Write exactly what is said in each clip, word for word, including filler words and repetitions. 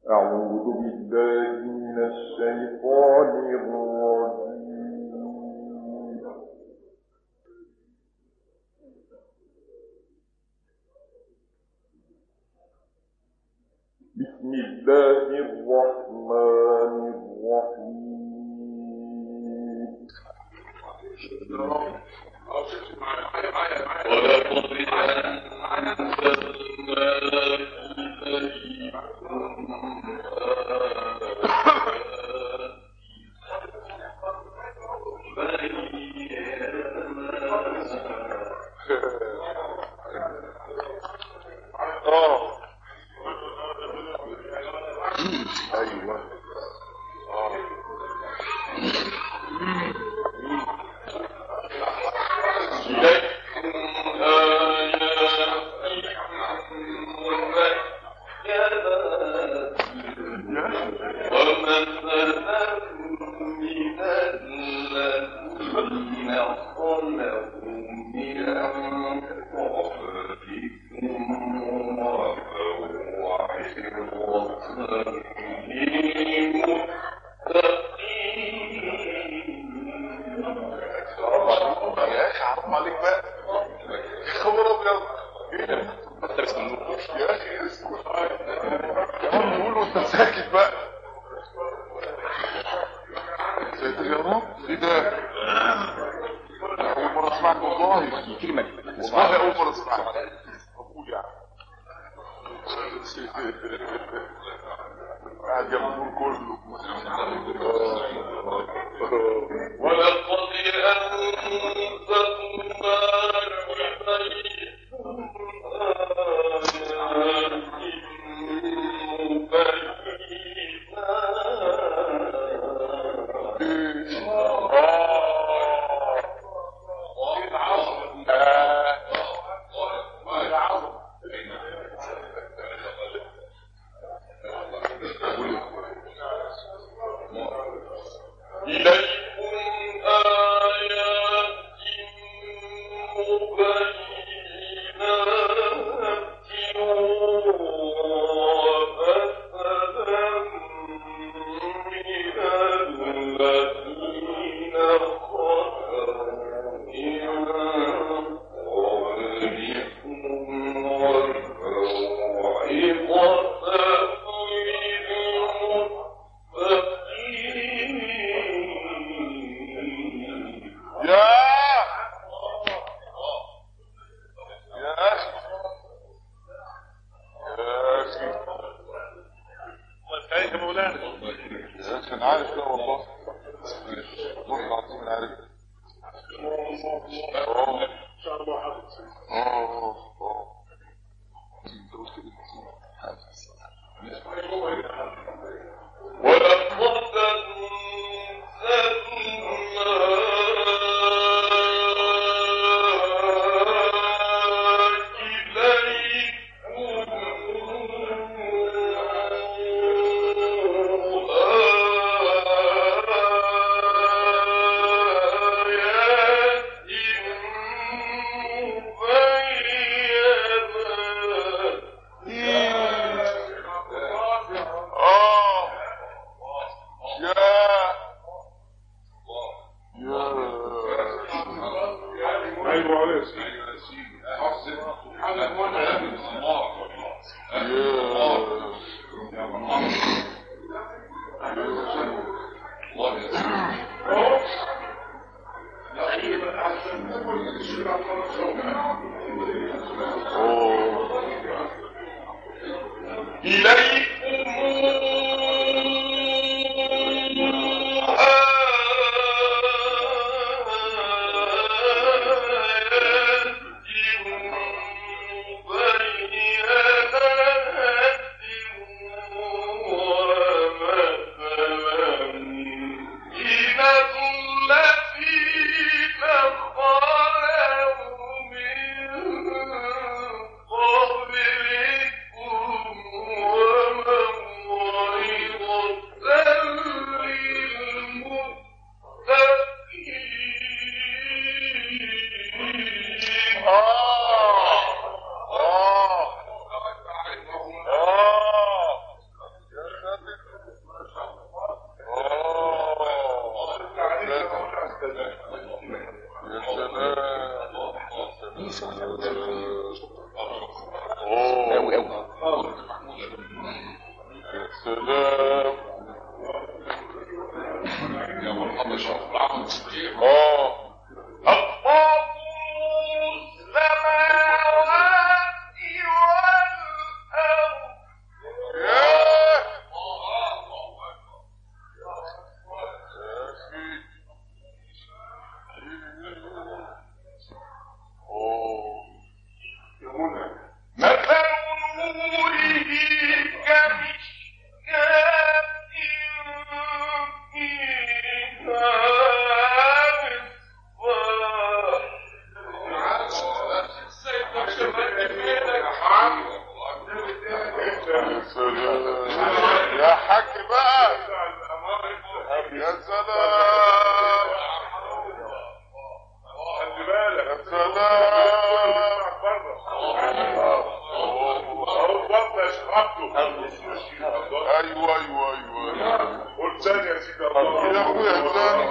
أعوذ بالله من الشيطان الرجيم. بسم الله الرحمن الرحيم. ولقد قبلكم سلام. يا مرحبا شوف اه الله السماوات والأرض. ياه مثل نوره كمشكاة فيها مصباح. يا حاج بقى يا سلام خلي بالك يا سلام ايوه ايوه ايوه قول ثاني يا سيدي الله يا اخويا ثاني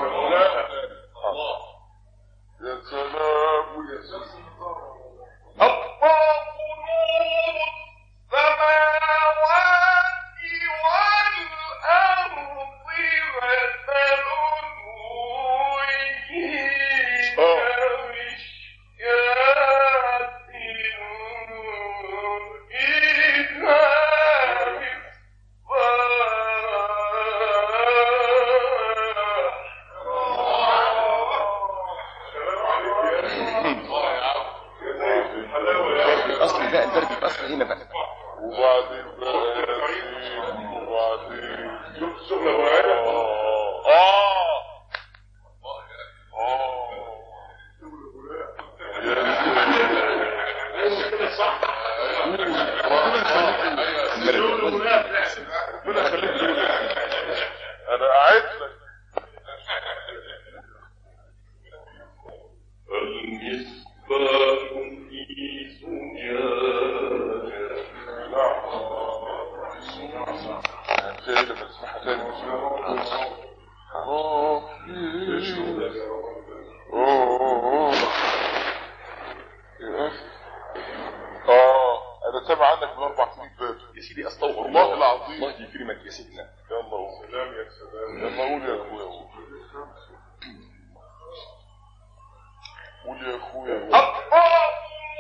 يا سلام يا سلام. الله نور السماوات والأرض مثل نوره كمشكاة فيها الاصل بقى البرد الاصل هنا بقى. وبعدين بقى وبعدين شوف الشغل معانا اه اه صح ربنا يخليك انا قاعد لك. المصباح في زجاجة تاني بسمعها تاني اوه اوه اه انا سامع عنك من اربع سنين فاتوا يا سيدي استغفر الله العظيم. الله يكرمك يا سيدنا. يلا قول سلام يا سلام. يلا قول يا اخويا قول يا اخويا الله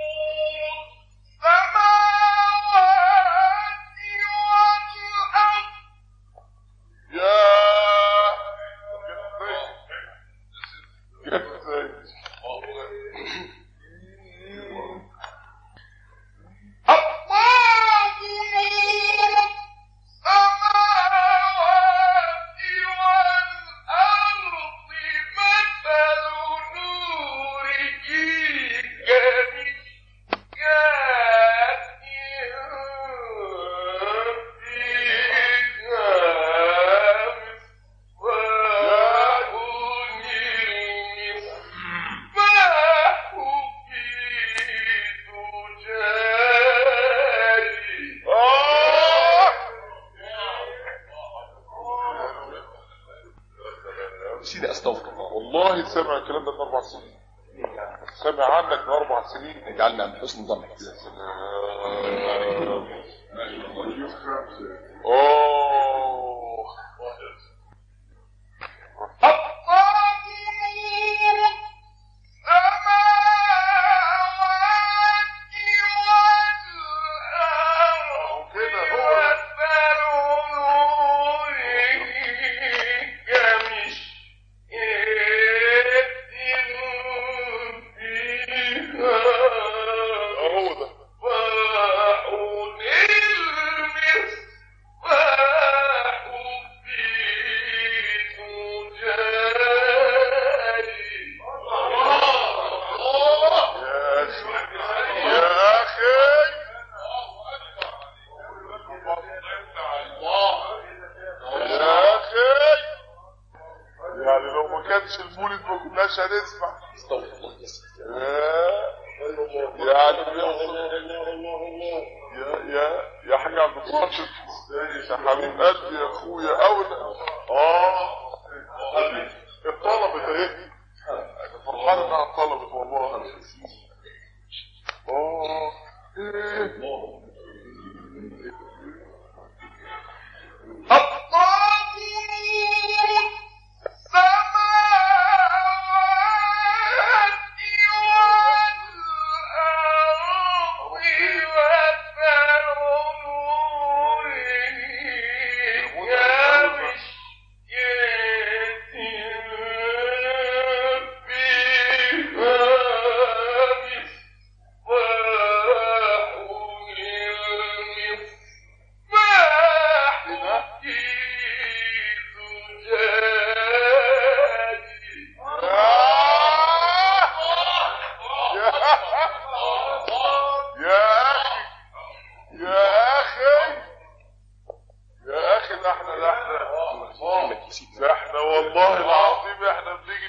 سيدي استغفر الله. والله سمع الكلام ده من اربع سنين. سمع عنك من اربع سنين. اجعلنا من حسن ظنك. يا سلام. اوه المولد ما كناش هنسمع. استغفر الله يا سيدي. يعني يا يا يا حاج عبد الباسط يا حبيب قلبي يا اخويا اولى. اه الطلبة اهي انا فرحان انها طلبت والله. اه ايه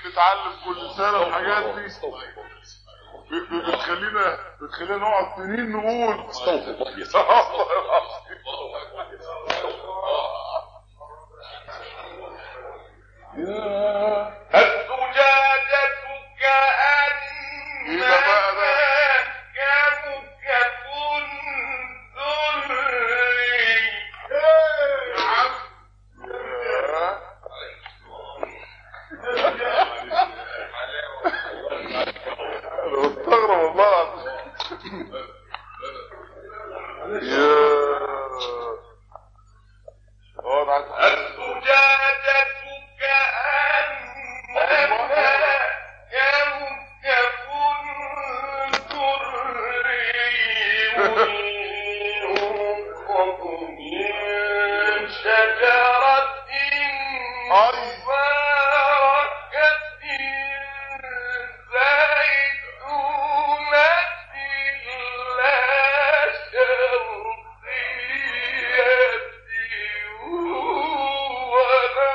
نتعلم كل سنه الحاجات دي بتخلينا بتخلينا نقعد سنين نقول استغفر الله يا الزجاجة كأنها كوكب دري. انا مستغرب والله الزجاجة كأنها كوكب دري يوقد من شجرة مباركة زيتونة لا شرقية ولا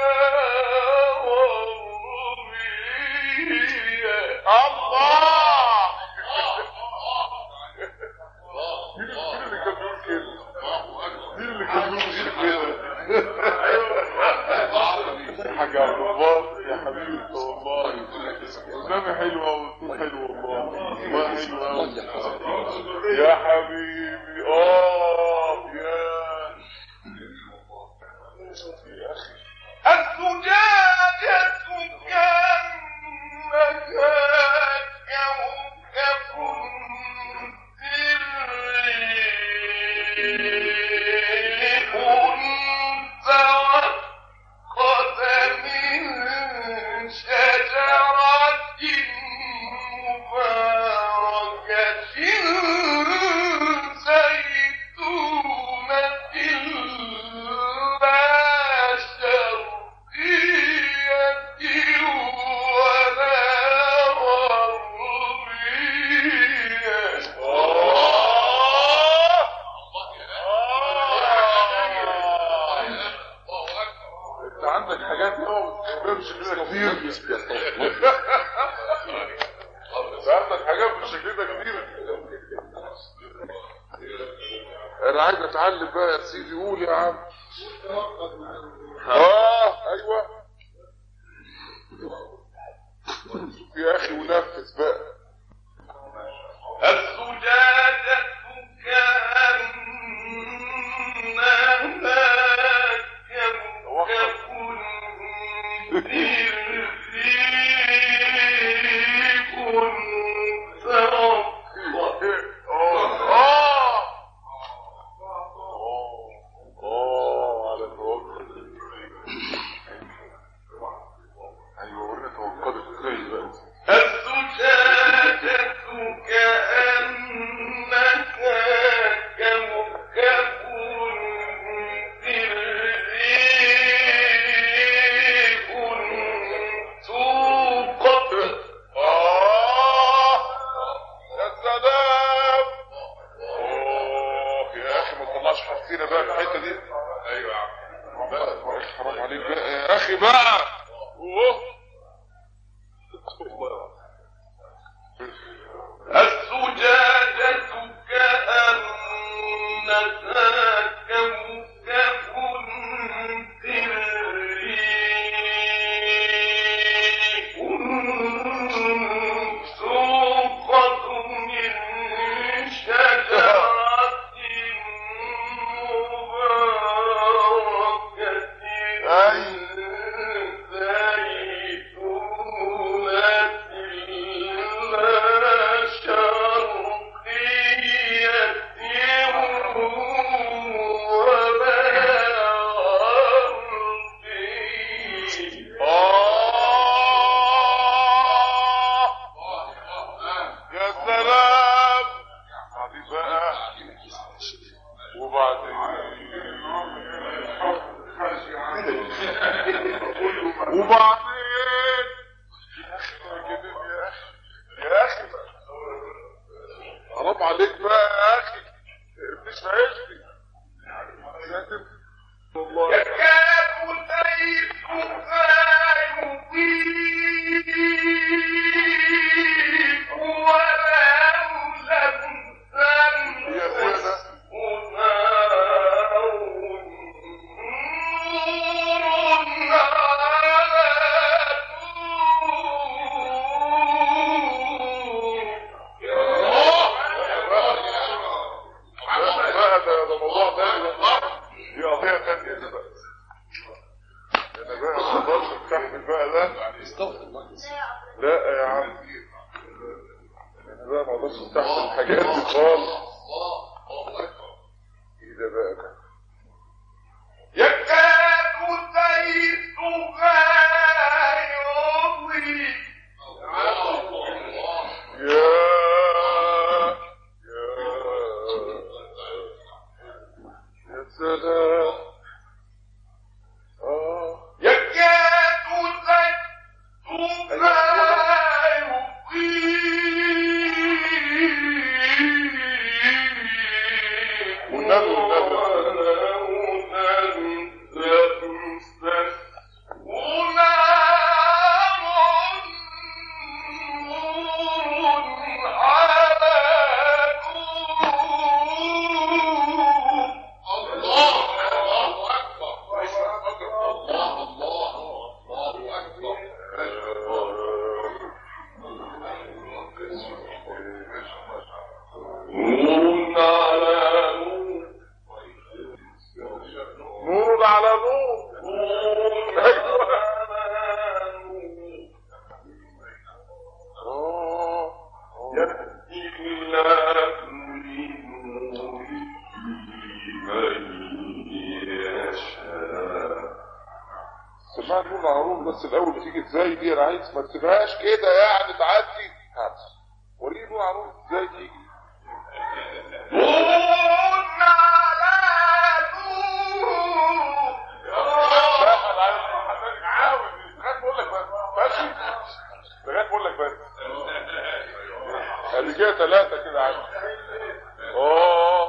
غربية. الله مين اللي كان بيقول كده؟ مين اللي كان بيقول كده؟ حاجة عبد الله يا حبيبي والله قدامي حلوة والصوت حلو والله والله حلوة يا حبيبي. اه يا يا اخي الزجاجة كأنها كوكب انا عايز اتعلم بقى يا سيدي. قول يا عم. اه ايوه يا اخي ونفس بقى. الزجاجة كأنها كوكب دري حسينا بقى الحته دي. ايوه يا عم حرام عليك بقى يا اخي بقى. اوه الزجاجة كأنها كوكب دري يوقد من شجرة وبعدين يا اخي حرام عليك بقى يا اخي مش عايزني والله. يكاد الليل لا يضيء ده موضوع تاني بقى، دي قضية تانية دي بقى. انا بقى ما اقدرش استحمل بقى ده. استغفر الله. لا يا عم انا بقى ما اقدرش استحمل الحاجات دي خالص. ايه ده بقى ده؟ يكاد زيتها يضيء. يا يا سلام. اه يكاد زيتها يضيء والنبي والنبي بس الاول بتيجي ازاي دي؟ انا عايز ما تسيبهاش كده يعني تعدي. هات وريني نور عروض ازاي تيجي. لغايه بقول لك بس ادي كده ثلاثه كده عندي. اه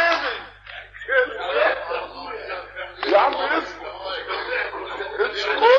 يا عم اسمع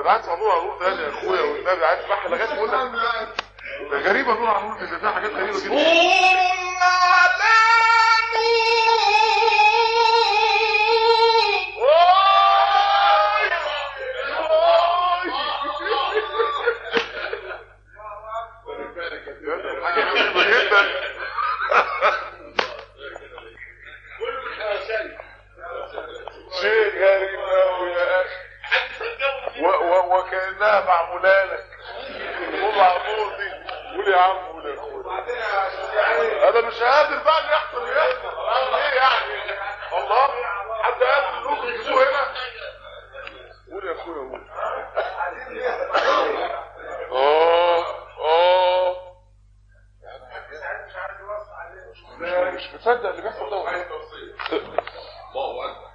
انا عايز نور على نور تاني يا اخويا والنبي، عايز بحر لغايه ما اقول لك ده غريبه نور على نور، ده فيها حاجات غريبه جدا. حاجه غريبه جدا. شيء غريب قوي يا اخي، وكانها معموله لك. قول عمود دي، قول يا عم، قول يا اخويا. انا مش قادر بقى اللي يحصل يحصل. ايه يعني؟ الله، حد قال انكم يجيبوه هنا؟ قول يا اخويا، قول. اه اه مش مصدق اللي بيحصل ده. الله اكبر.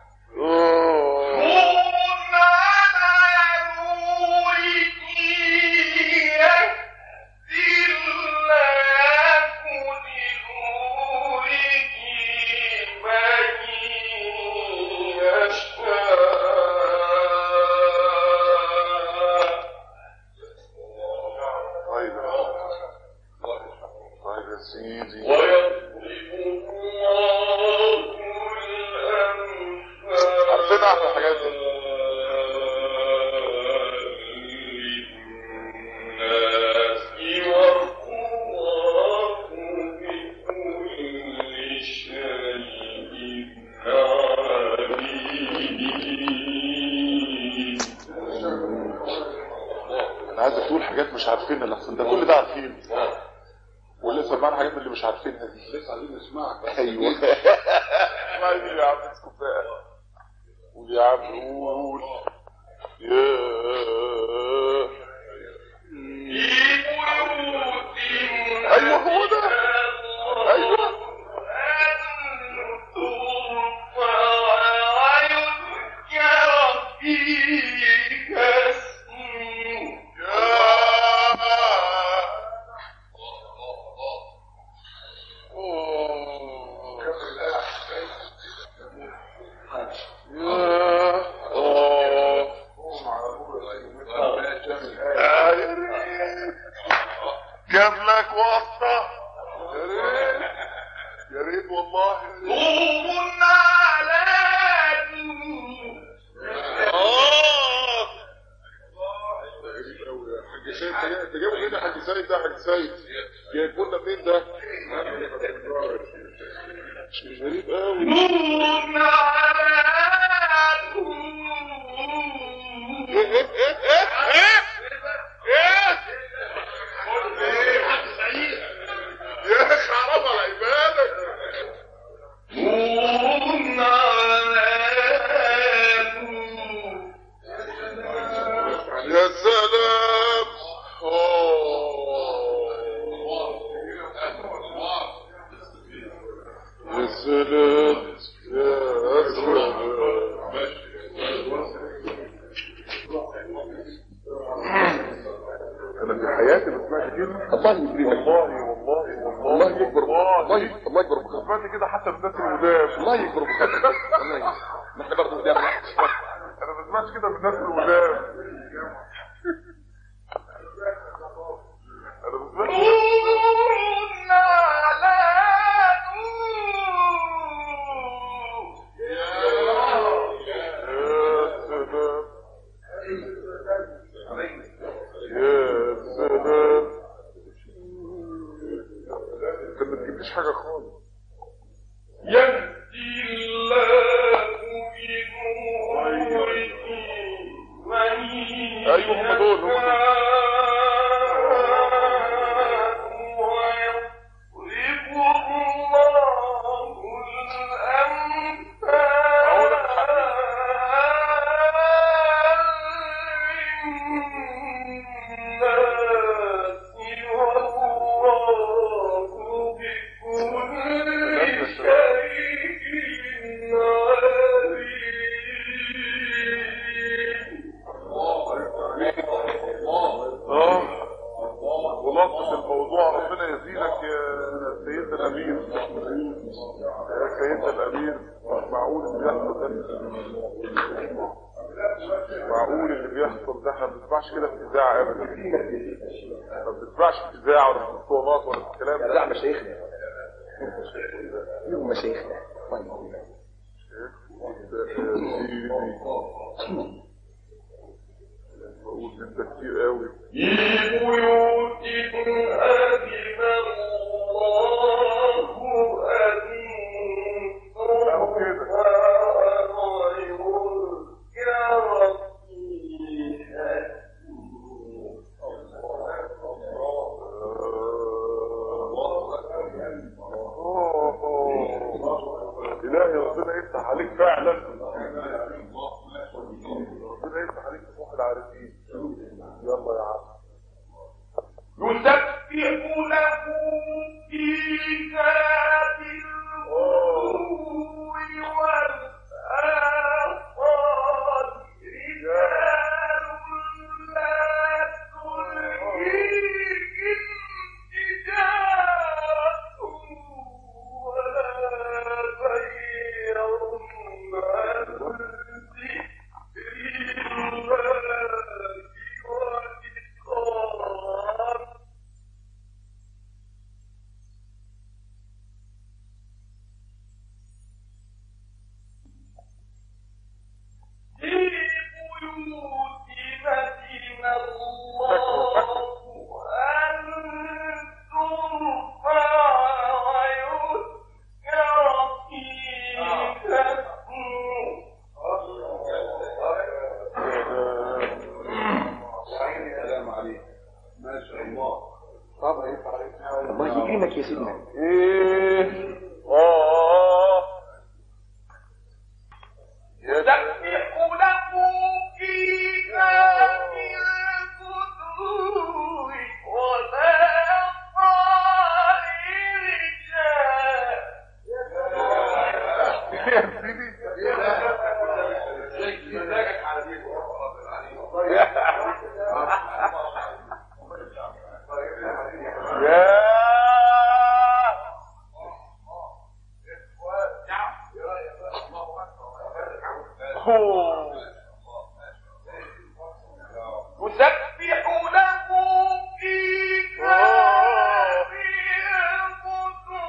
عايزك تقول حاجات مش عارفينها اللي احسن ده كل ده عارفين، واللي سمعنا حاجات من اللي مش عارفينها دي لسه عايزين نسمعك. ايوه عايزين يا عم اسكت بقى. قول يا عم، قول. يا ايوه هو ده، ايوه جاب لك واسطة. يا ريت يا ريت والله. طوب عليك. اه ده غريب قوي يا حاج سيد. انت جايبه منين يا حاج سيد؟ ده حاج سيد جايبه لنا منين ده؟ مش غريب قوي. طوب عليك. ايه ايه ايه ايه يا اخي حرام على عبادك. يا سلام. يا سلام يا سلام. انا في حياتي ما سمعت كده. الله يكرمك. والله والله والله الله يكبر. الله الله يكبر بخير. سمعت كده حتى من الناس القدام. الله يكبر بخير. الله يكبر. ما احنا برضه قدام. انا ما سمعتش كده من الناس القدام. انا ما سمعتش. مفيش حاجة خالص. يهدي الله بنوره من ايوه هم دول هم دول. معقول اللي بيحصل ده احنا ما بنسمعش كده في الاذاعه ابدا. ما بنسمعش في الاذاعه ولا في الاسطوانات ولا في الكلام ده. لا مشايخنا يوم مشايخنا بقول انت كتير قوي. في بيوت أذن الله أن ترفع ويذكر فيها إلهي ربنا يفتح عليك فعلا. ربنا يفتح عليك في روح العارفين. يلا يا عم. يسبح له فيها بالغدو والآصال رجال لا تلهيهم تجارة ولا بيع عن ذكر الله والإقام. في بيوت أذن الله أن ترفع ويذكر فيها الله يكرمك يا سيدنا. ايه اه يسبح له فيها بالغدو والآصال رجال. يا سيدي يا يسبح له فيها بالغدو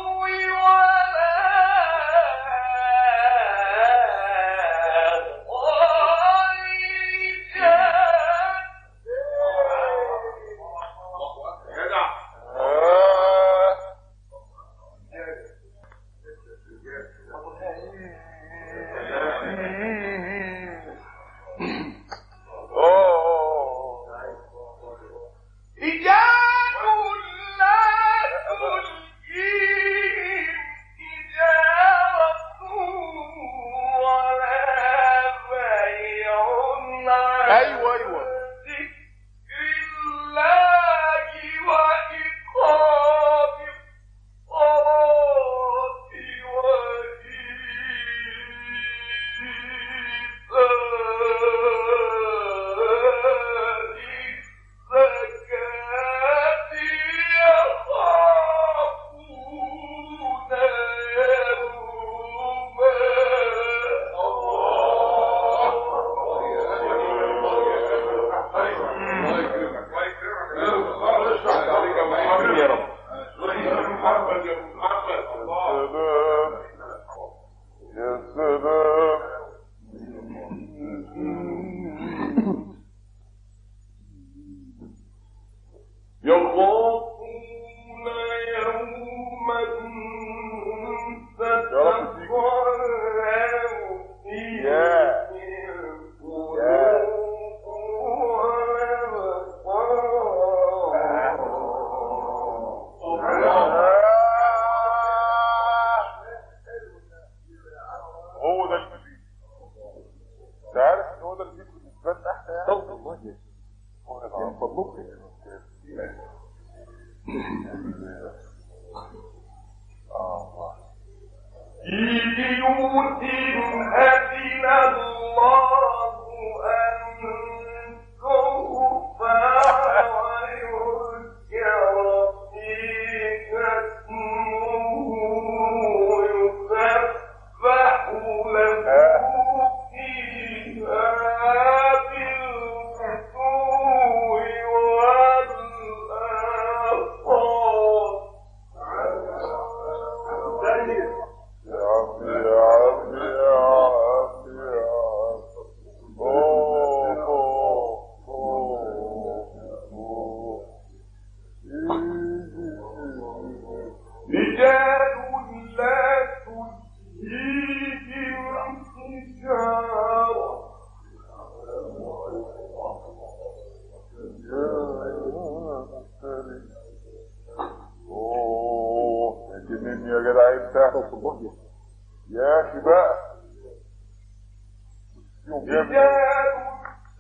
والآصال رجال. رجال لا تلهيهم تجارة ولا بيع عن ايوه ايوه ذكر الله وإقام الصلاة وإيتاء الزكاة يخافون يا رب. يا سلام يخافون يوما تتقلب فيه القلوب والأبصار. هو ده الجديد. انت عارف ان هو ده الجديد بالنسبه لنا احنا يعني. صوت الله هو ده من فضلك. في بيوت أذن الله أن ترفع ويذكر فيها اسمه يسبح له فيها بالغدو اوه جنني يا جدع انت يا اخي بقى يوم جامد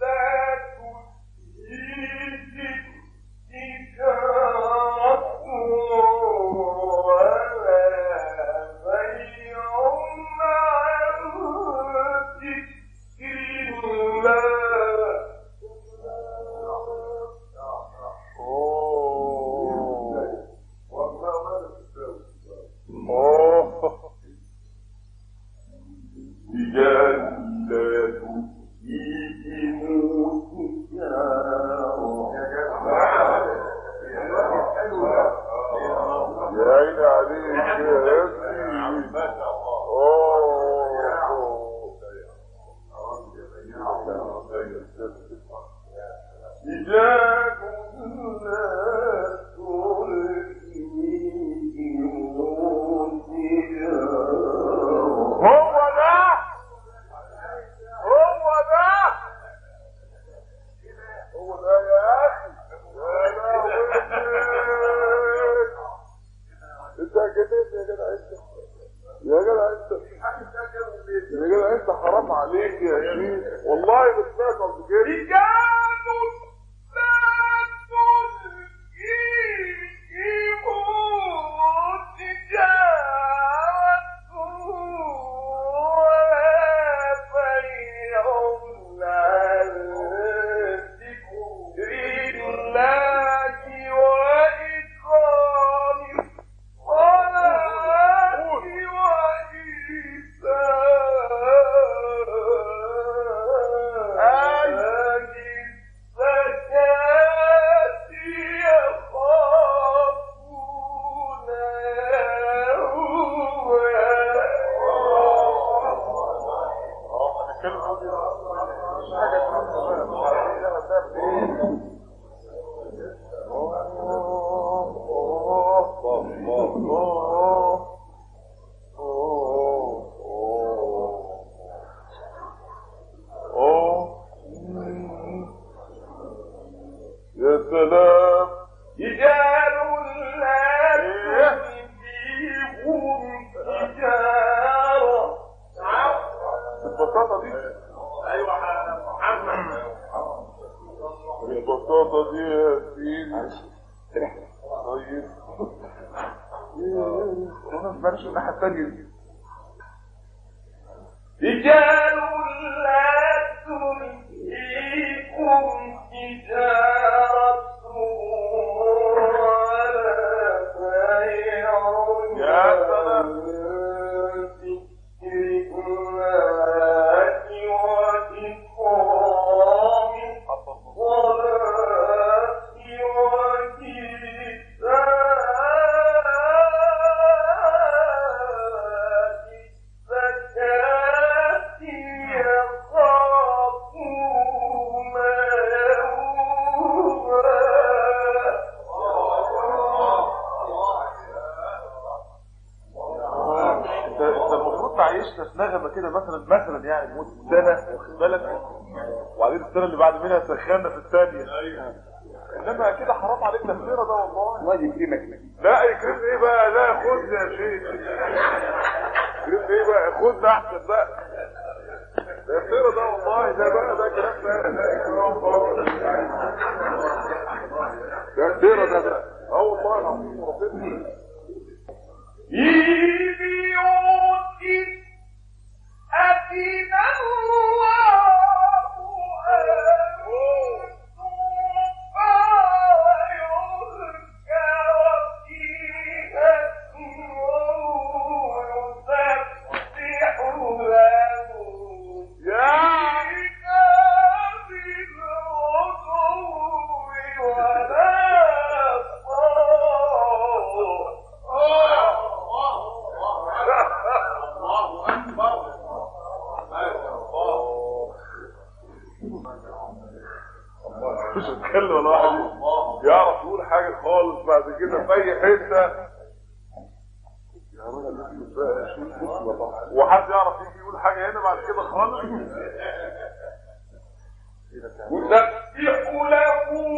سخنا في الثانية انما كده حرام عليك تفسيره ده والله الله يكرمك لا يكرمني ايه بقى لا خدني يا شيخ يكرمني ايه بقى خدني احسن بقى تفسيره ده والله ده بقى ده كلام بقى تفسيره ده بقى اه والله العظيم ربنا يبيوت أتينا الله يعرف يقول حاجة خالص بعد كده في اي حتة وحد يعرف يجي يقول حاجة هنا بعد كده خالص يسبح له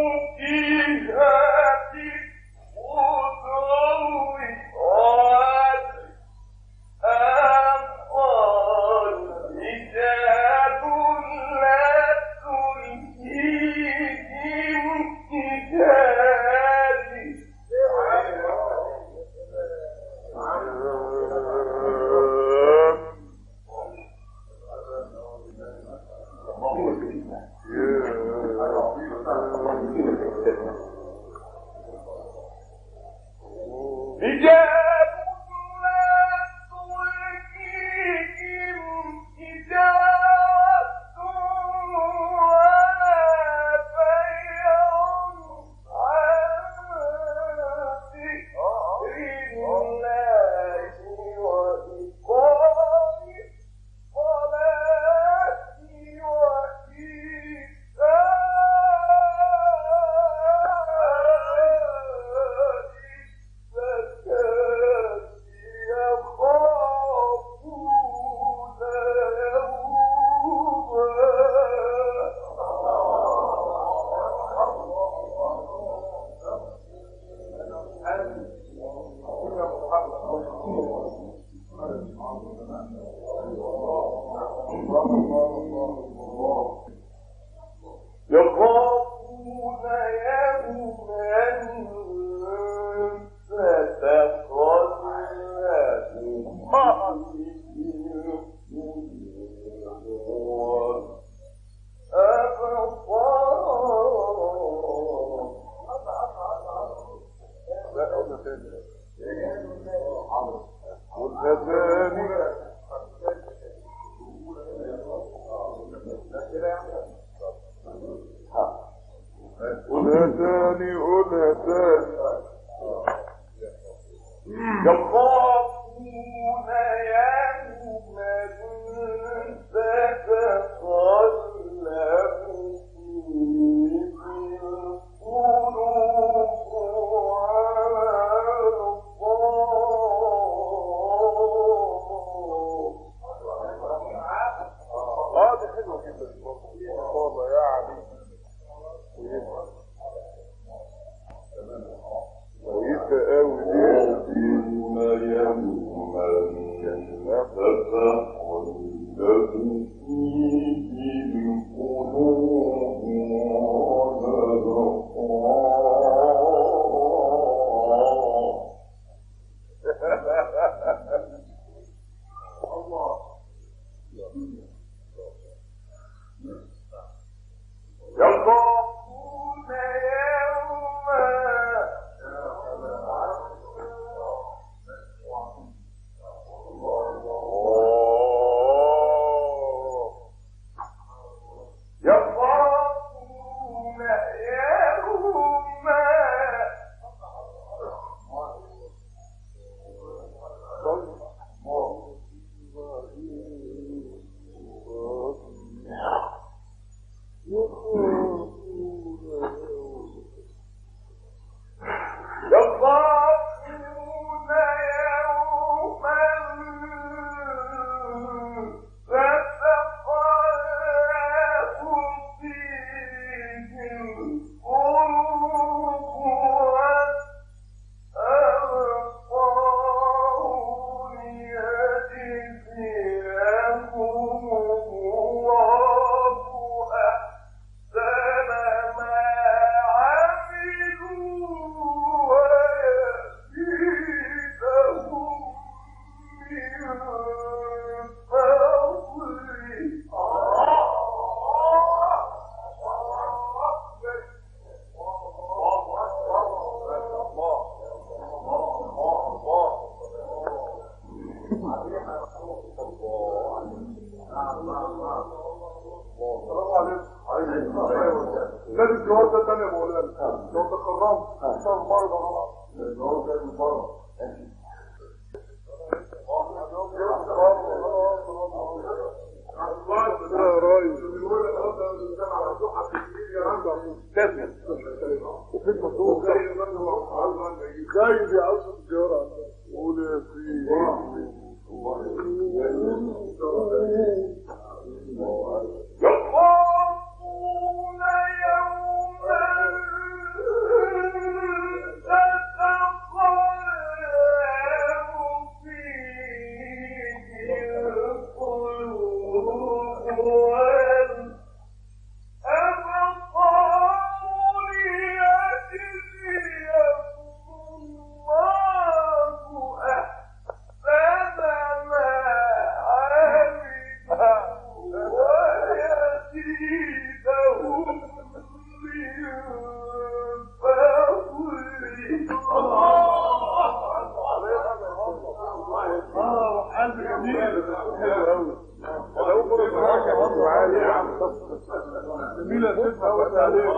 كده تسمع وقت عليه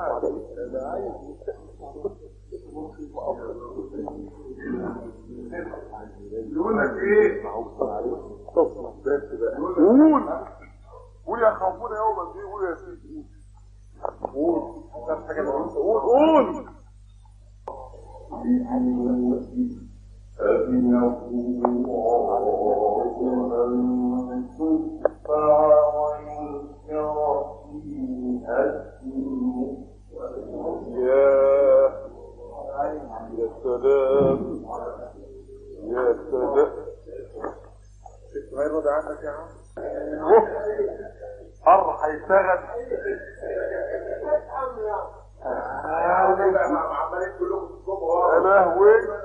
يقول لك ايه قول قول يا خوفونا يوما دي قول يا سيدي قول قول قول يا سلام يا سلام شفت ما يرضى عنك يا عم حر هيشتغل يا لهوي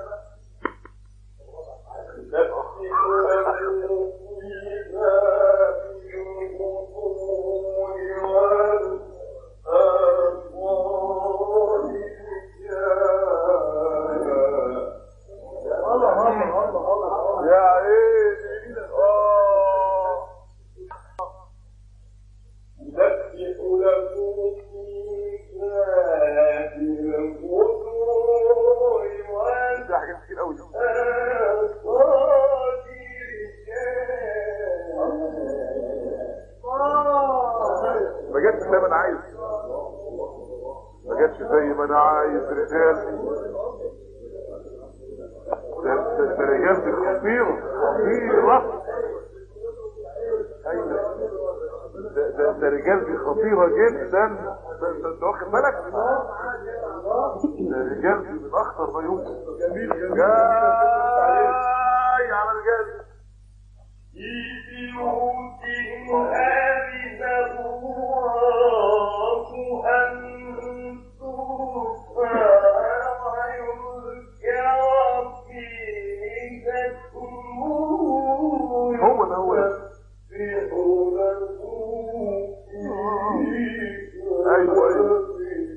خطيرة جدا. انت واخد بالك؟ الرجال دي من اخطر ما يمكن. جميل جميل جاي على الرجال. هو ده هو ده. ايوه ايوه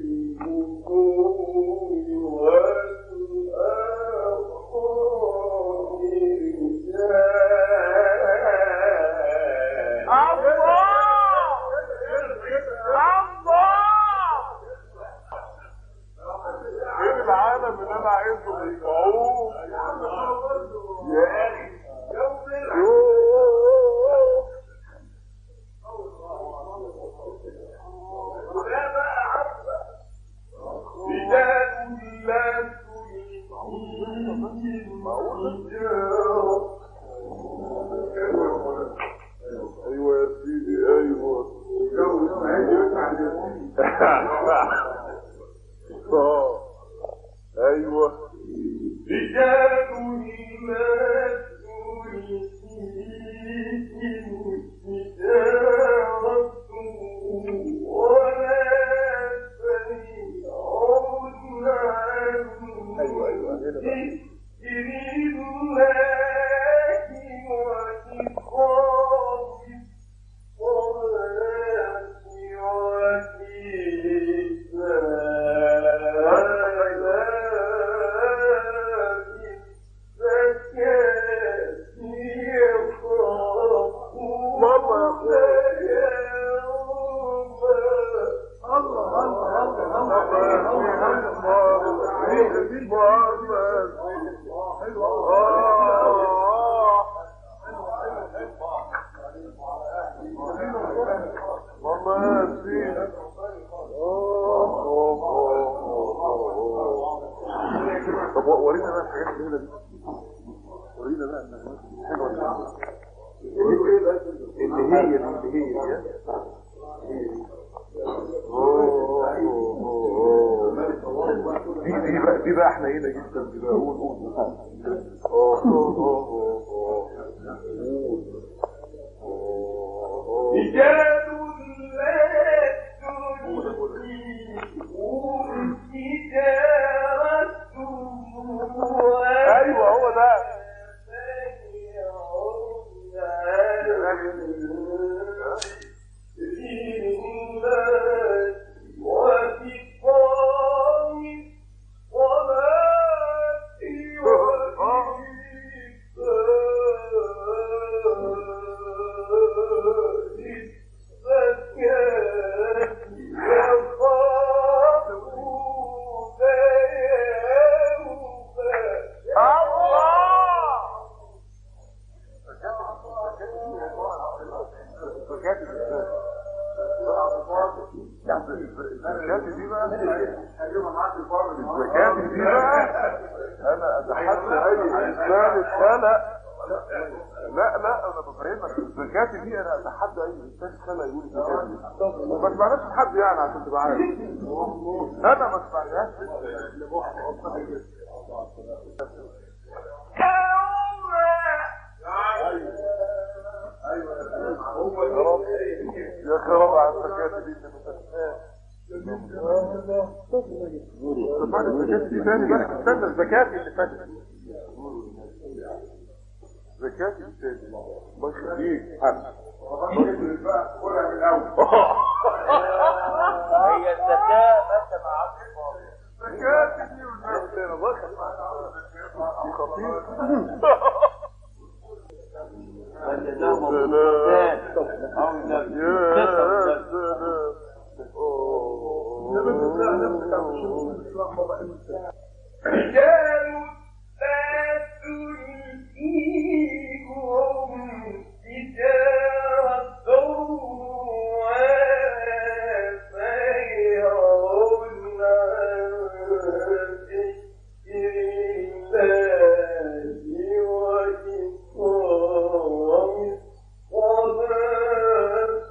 دي بقى احنا هنا جدا دي بقى قول قول اه ايوه هو ده لا لا لا لا انا بفهمك زكاتي دي انا اتحدى اي انسان خلق يقول زكاتي ما سمعناش حد يعني عشان تبقى عارف انا ما سمعناش يا خراب على الزكاتي دي استنى الزكاة اللي فاتت زكاة الثاني الله يخليك حسن قولها من الاول هي الزكاة ماشية مع عبد الفاضل زكاة دي والناس دي خطير فالجزاء رجال لا تلهيهم تجارة ولا بيع عن ذكر الله وإقام الصلاة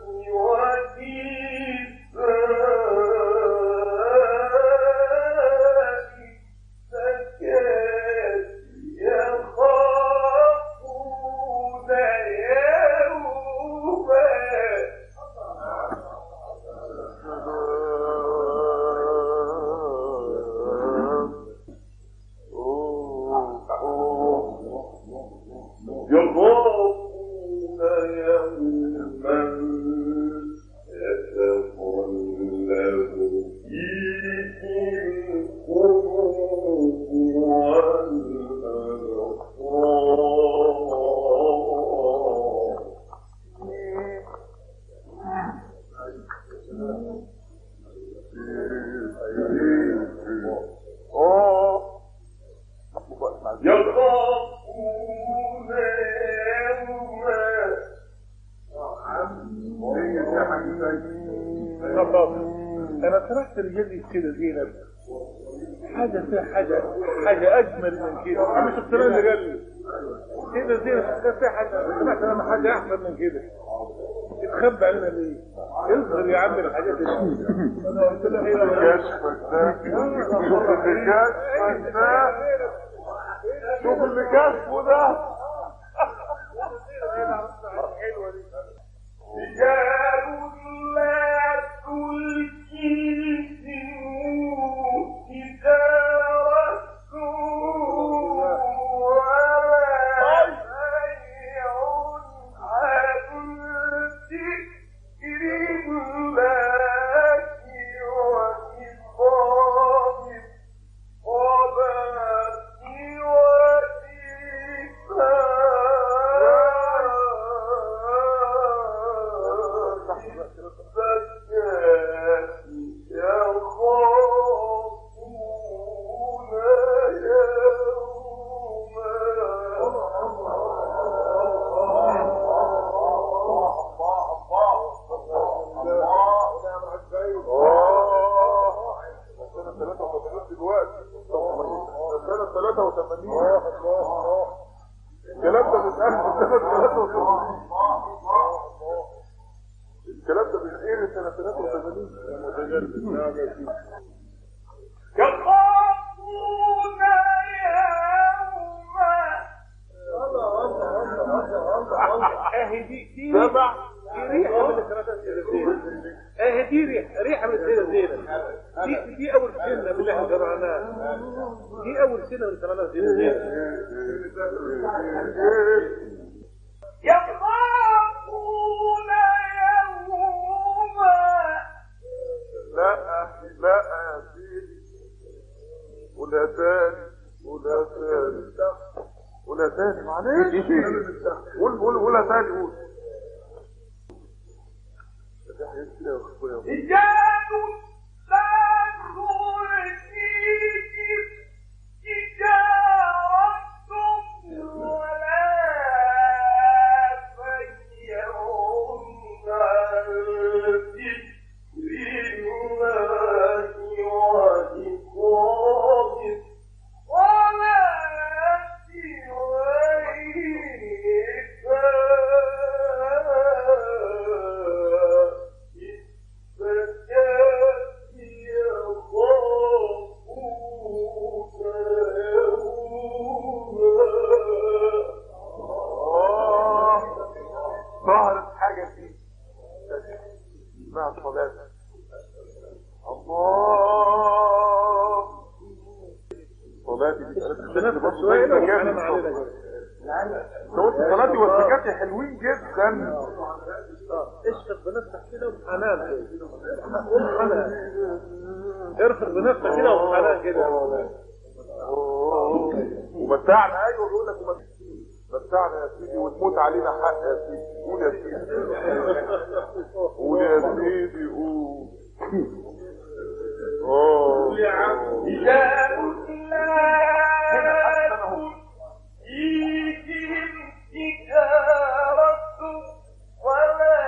انا سرحت رجلي كده زينب حاجه فيها حاجه حاجه اجمل من كده مش اختراع اللي قال لي كده زينب فيها حاجه سمعت انا حاجه احسن من كده تخبى علينا ليه اصبر يا عم الحاجات دي انا قلت له ايه كشفك ده كشفك ده شوف اللي كشفه ده حلوه دي رجال لا تلهيهم تجارة ولا بيع عن ذكر الله وإقام الصلاة الكلام ده متأخر سنة ثلاثة وثمانين الكلام ده بالخير سنة ثلاثة وثمانين يخافون يوما اهي دي دي سبع ريحه من الثلاثه زينب اهي دي ريحه ريحه من الثلاثه زينب دي دي اول سنه اللي احنا قرأناها دي اول سنه من الثلاثه زينب يخافون يوما لا لا يا سيدي ولا تاني ولا تاني ولا تاني معلش قول قول ولا تاني قول رجال لا تلهيهم تجارة ولا بيع عن ذكر الله وإقام الصلاة صلاتي بنفسك شويه لو حنان علينا كده. صوت صلاتي وزكاتي حلوين جدا. اشفق بنفسك كده وبحنان كده وبحنان ارفق بنفسك كده وبحنان كده. ومتعنا. ايوه بيقول لك متعنا يا سيدي وتموت علينا حق يا سيدي. قول يا سيدي قول يا سيدي قول. اوه يا عم يا الله يجيب تجارة ولا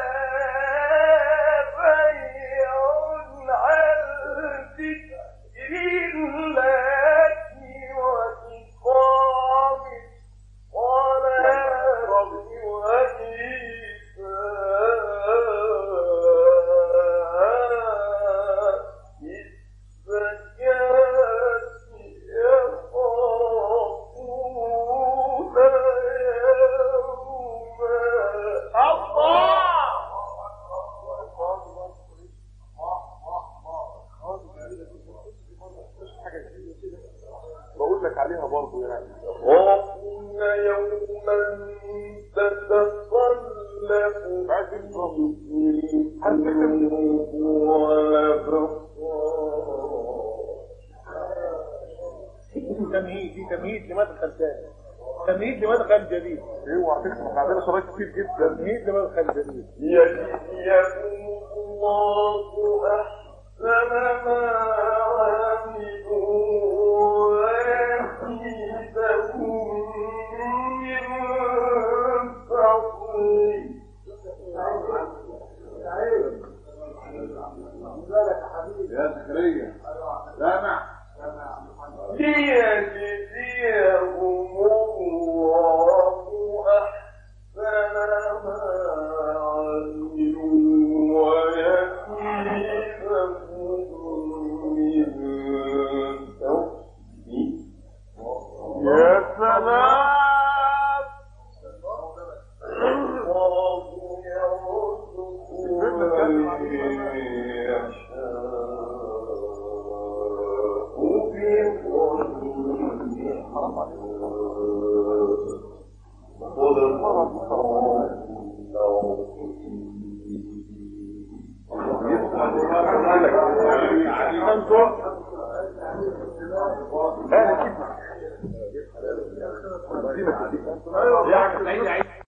بيع عن ذكر الله وإقام الصلاة بقول لك عليها برضه يعني. خافون يوما تتقلب تمهيد دي تمهيد لمدخل ثاني. تمهيد لمدخل جديد. اوعى تسمع عندنا شرايط كتير جدا. تمهيد لمدخل جديد. يجزيكم الله أحسن ما عملوا ويزيدكم من فضله. يا زكريا سامع ليجزيهم الله أحسن ما عملوا ويزيدهم من فضله. يا سلام. الله يرزق من يشاء بقول لك